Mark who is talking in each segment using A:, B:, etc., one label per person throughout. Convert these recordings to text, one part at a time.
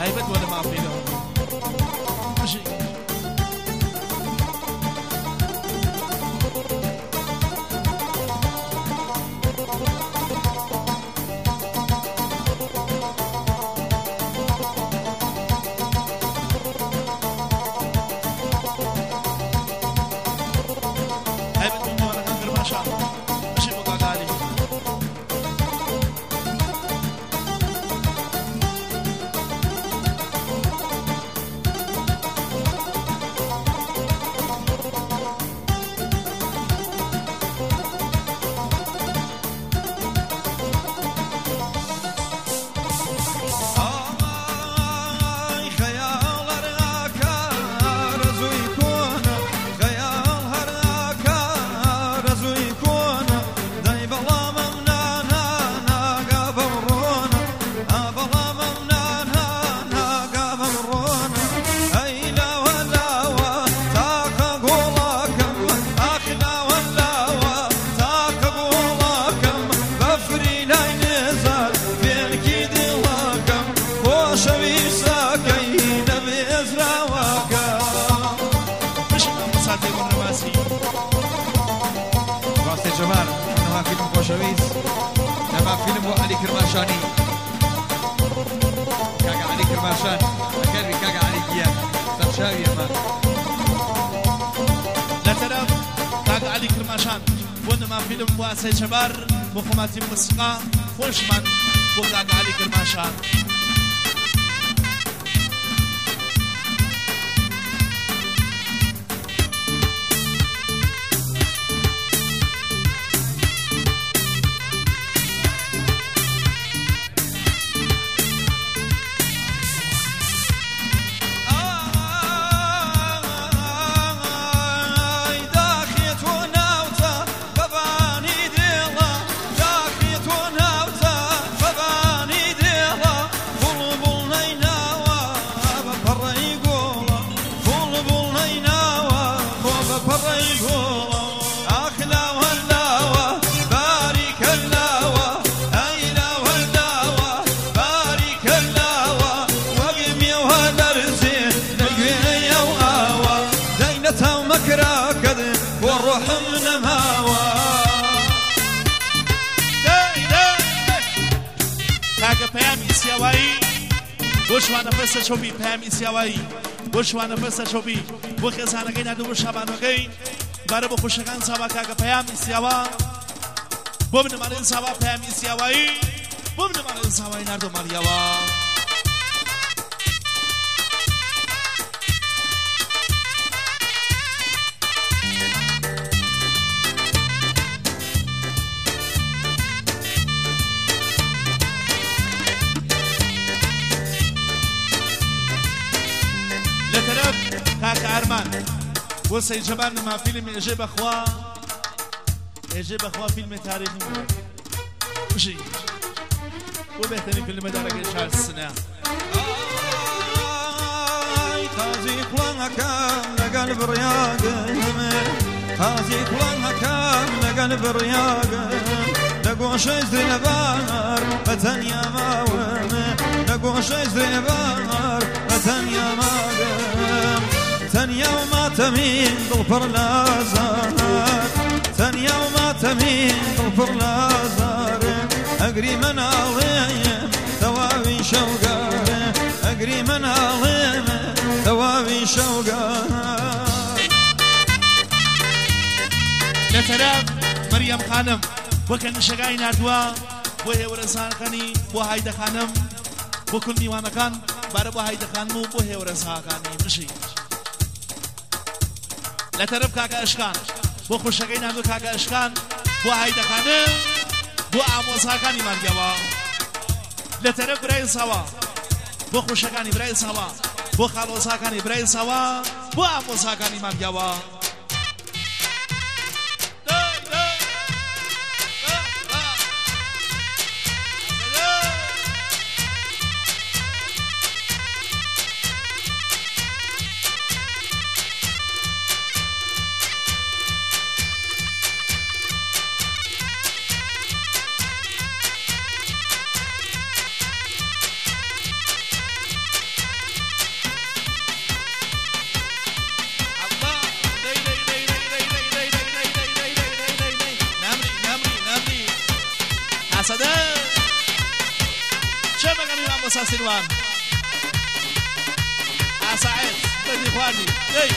A: هيبت ولا ما في له ماشي
B: كرماشاني كاقا علي كرماشان أكلبي كاقا علي كيان سرشاوي أمان
A: لا ترى كاقا علي كرماشان وإنما فيلم واسي شبار بخماتي مسقا خوشمان بكاقا علي كرماشان بوشوانە پەسە چۆبی پامی سیاوایی بوشوانە پەسە چۆبی بۆ خێزانەکەی نادوو بۆ شابانەکەی بارە بۆ خۆشەکان ساوا کاکە پەیامی سیاوا بۆ بنەمانەی ساوا پامی سیاوایی بۆ بنەمانەی ساوای ناردۆ ماریاوە كارمان وسي جبان مع فيلم يجيب اخوة فيلم تاريخي وشي وبهتني فيلم دارك شهر السنة
C: تازي كلها كان لقلب رياقه تازي كلها كان لقلب رياقه نقوش يزري بار فتنيا ماوم نقوش يزري بار فتنيا ماوم تنيا وما تمين ظفر لازار تنيا وما تمين ظفر لازار أقري من عظيم ثوابي شوقار أقري من عظيم ثوابي شوقار
A: لتراب مريم خانم وكان شقاي نردوا وهي ورزان خاني وهايدا خانم وكل نيوانا كان باربو هايدا خانمو وهي ورزان خاني مشي لترب كاكا اشكان بو خوشگی نادو كاكا اشكان بو هايدا خانم بو عموزها كاني مانجوا لترب براي سوا بو خوشگاني براي سوا بو خالوزها كاني براي سوا بو عموزها كاني مانجوا اسده چه مگنی من بساسینوان اسعد بدی خواردی ای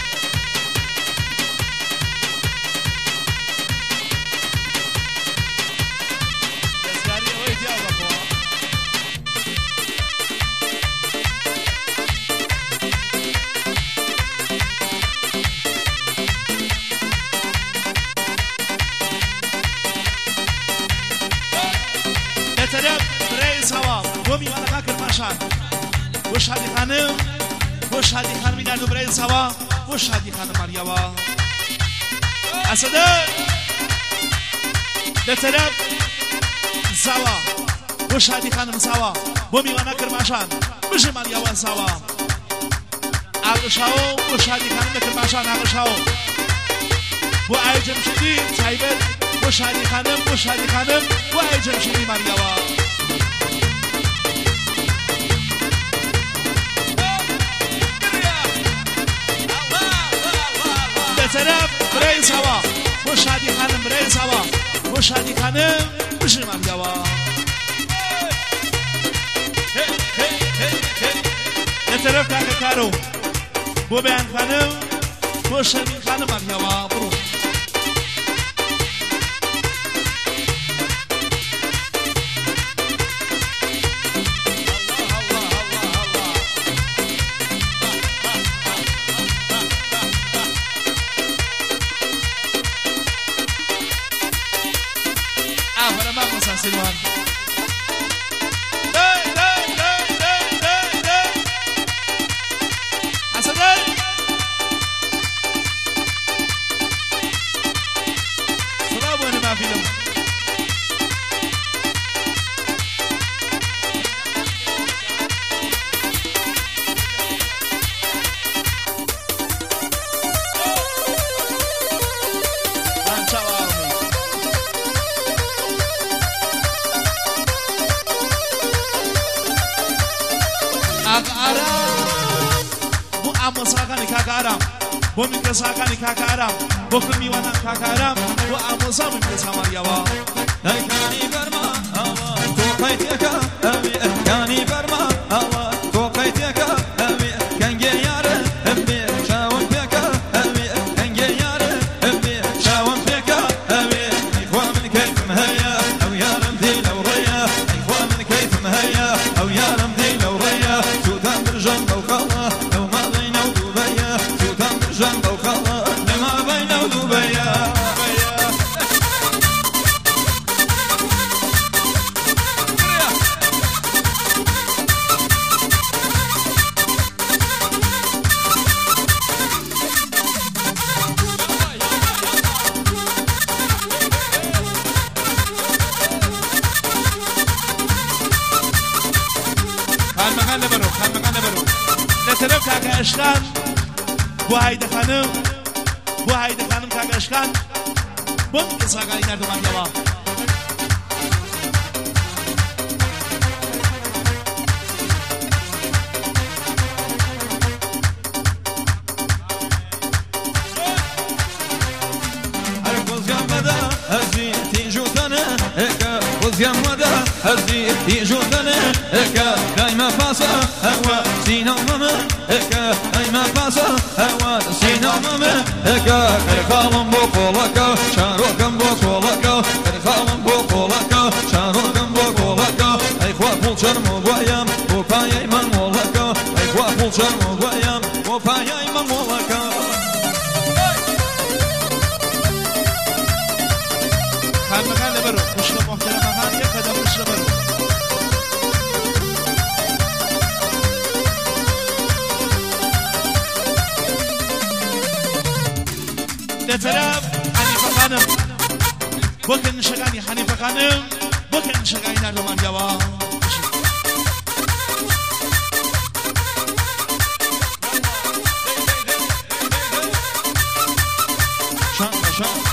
A: دستگاری اوی دیو بخوا لطرف رئیس هوا گمی وانا کاکر ماشان وش هادی خانم وش هادی خانم می‌دارد برای سوا وش هادی خانم ماریاوا اسده لطرف سوا وش هادی خانم سوا بو میوانه کرماشان بشه ماریاوا سوا آغشاو وش هادی خانم کرماشان آغشاو بو ای جمشیدی سایبر وش هادی خانم بو ای جمشیدی ماریاوا طرف رئیس هوا وش هادی خانم رئیس هوا وش هادی خانم بشه ماریاوا طرف کاکا کارو بو بیان خانم وش هادی خانم ماریاوا برو سلمان حسن سلام وانا ما في لهم بو میکساکانی کاکارم بو کمیوانا کاکارم بو آموزا میکسا ماریاوا
C: کانی برما آوا تو قیتیکا امی کانی برما آوا تو قیتیکا امی کنگی یاره امی شاون پیکا امی کنگی یاره امی شاون پیکا امی ایخوا من کیفم هیا او یارم دیل او ریا ایخوا من کیفم هیا او یارم دیل او ریا سوتان برجم او خلا او ما بین او دوبیا سوتان برجم او خلا لما بین او دوبیا
A: لطرف کاکا اشکان بو هایده خانم کاکا اشکان بو میکساکانی نردو ماریاوا
C: هزي يجوزنا اكا دايما فاسا هوا سينا ماما اكا دايما فاسا هوا سينا ماما اكا كرخالم بوكولكا شاروكم بوكولكا كرخالم بوكولكا شاروكم بوكولكا ايخوا بولشر موغايام وبايا من مولكا ايخوا بولشر موغايام وبايا من مولكا
A: خان مكان لبرو مشكلة محترمة خان يكدا مش لبرو لطرف حنيفة خانم بوكن شغاني حنيفة خانم بوكن شغاني نردو ماریاوا
C: شان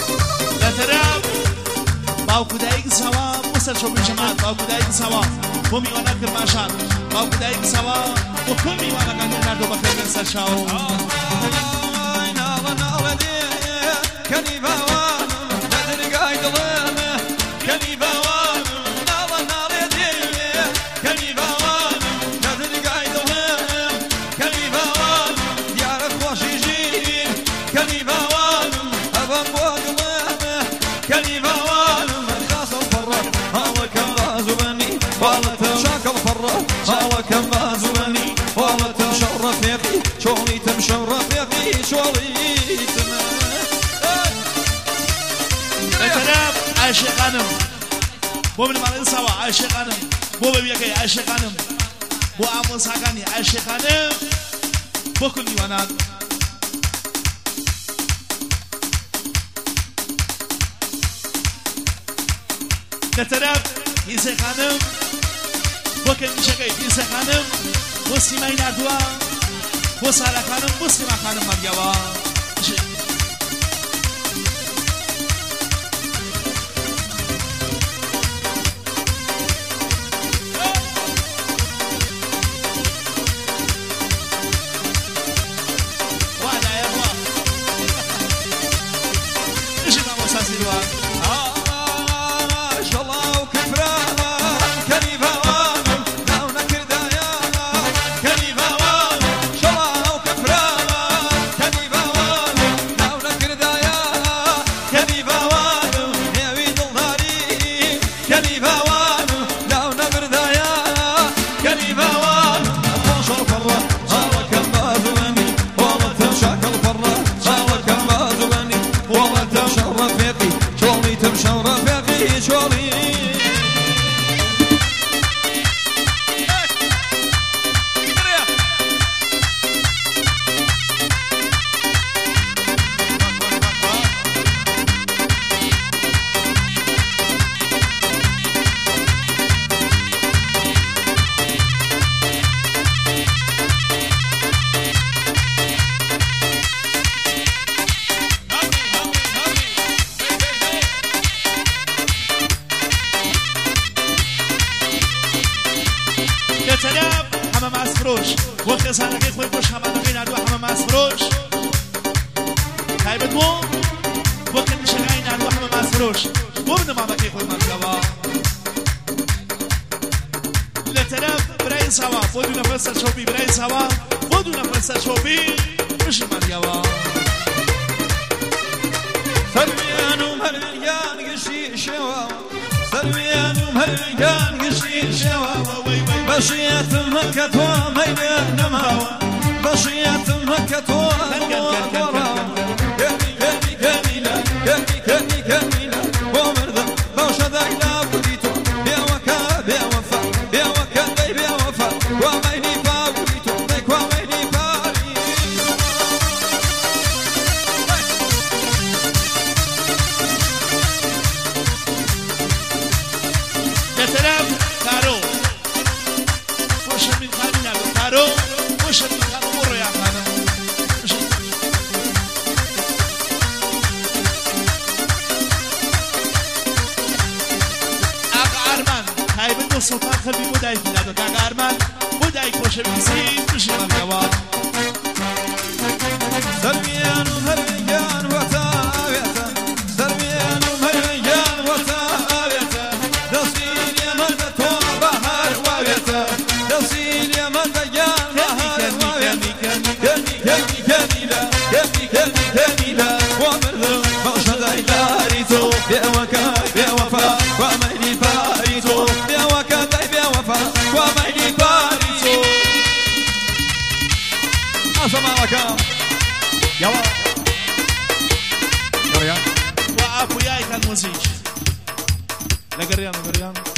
A: باوكو دايق سوا مسل شو بالجماعة باوكو دايق سوا بۆ میوانە کرماشان باوکو دایک سەوا بۆ کۆ میوانەکان ناردۆ بەخێر بێن سەر چاو
C: ناڵە ناڵە دێ کەنی باوانم لە دەرگای دڵێمە کەنی باوانم ناڵە ناڵێ دێ کەنی باوانم لە دەرگای دڵێم کەنی باوانم دیارە خۆشی ژین کەنی باوانم ئەوەم بۆ دڵێمە کەنی باوانم خاسە فەڕە هاوڵەکەم بازوبەنی واڵەتە شاکەڵ فەڕە هاوڵەکەم بازوبەنی واڵەتە شەڕ ڕەفێقی چۆڵیتم شەڕ ڕەفێقی چۆڵیتم
A: بەتەنام عاشقانم بۆ بنماڵەی ساوا عاشقانم بۆ بەبیەکەی عاشقانم بۆ ئامۆزاکانی عاشقانم بۆ کول میوانان لەتەرەف هیزە خانم بۆ کەنیشەکەی هیزە خانم بۆ سیمای نردووە بۆ سارە خانم بۆ سیما خانم مەرگەوە خێزانەکەی خۆی بۆ شەمانەکەی نردووە هەمە ماسفرۆش تایبەت بۆ کەنیشەکانی نردووە هەمە ماسفرۆش بۆ بنەمامەکەی خۆی مەرگەوە لە تەرەف برای ساوا بۆ دوو نەفەر سەرچۆپی برای ساوا بۆ دوو نەفەر سەرچۆپی بژی مەرگەوە
C: سەرویان و هەرگان گشتی شێوە سەرویان و هەرگان گشتی شێوە بەشیەتم هەکە تۆ مەیلێ نەماوە بەشیەتم هەکە تۆ گەڕاوە گەمی گەمیلە گەمی گەمیلە بۆ مردم بەوشەدای لابوودی تۆ بێوەکە بێوەفا بێوەکە دەی بێوەفا کوامەینی باوودی تۆ دەی کوامەینی باوی
A: لەتەرەف کارۆ بۆ شەرمین خانی نردووە کارۆ بۆ شەرمین خان و بۆ ڕۆیان خانم ئاقا ئارمان تایبەت بۆ سڵتان خەبی بۆ دایکی دادۆ کاکا ئارمان بۆ دایک خۆشەویستی بژی مەرگەوە
C: سەرویان و هەرگان وەتاوێتە سەرویان و هەرگان وەتاوێتە دەستی لێمەدە تۆ بەهار واوێتە دەستی لێمەدە گیان بەهار واوێتە گەمی گەمیلە گەمی گەمیلە بۆ مردم بەوشەدای داری تۆ بێوەکە بێوەفا کوامەینی باری تۆ بێوەکە دەی بێوەفا کوامەینی باری تۆ ئاسەماوەکە یاوە
A: و ئاپویای کان مۆزیک لەگەڕیان